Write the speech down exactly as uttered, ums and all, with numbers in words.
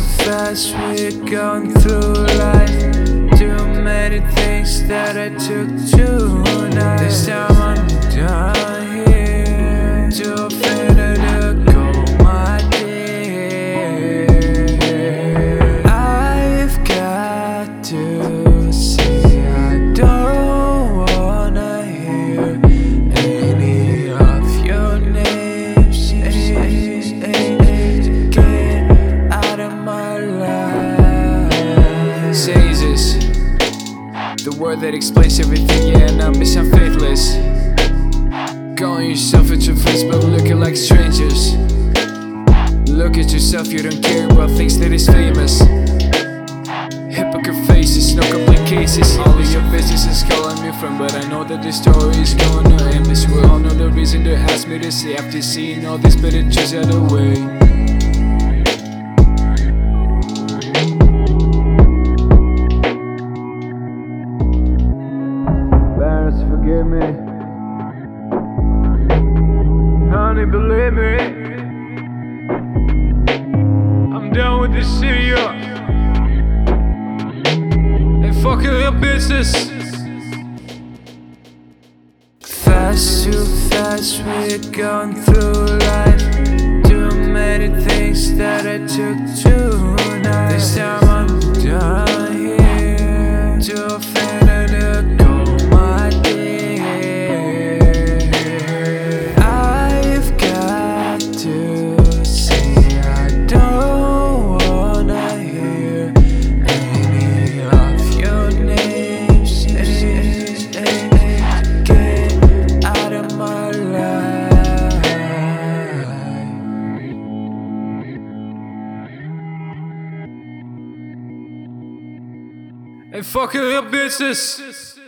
fast, we're going through life. Too many things that I took tonight. This time I'm done here. Too afraid to go, my dear. I've got to say I don't wanna hear any of your names. Get out of my life. Say this, the word that explains everything, yeah, and I'm I'm faithless. Calling yourself at your Facebook, looking like strangers. Look at yourself, you don't care about things that is famous. Hypocrite faces, no complete cases. All of your business is calling me friend, but I know that this story is going to end. This will all know the reason to ask me to say after seeing all this, better choose the other way. Forgive me, honey, believe me, I'm done with this shit, yeah. And fuck your business. Fast, too fast, we're going through life. Too many things that I took tonight. This time I'm done here. Too afraid to go, my dear. I've got to say I don't wanna hear any of your names. Get out of my life. And fuck your business.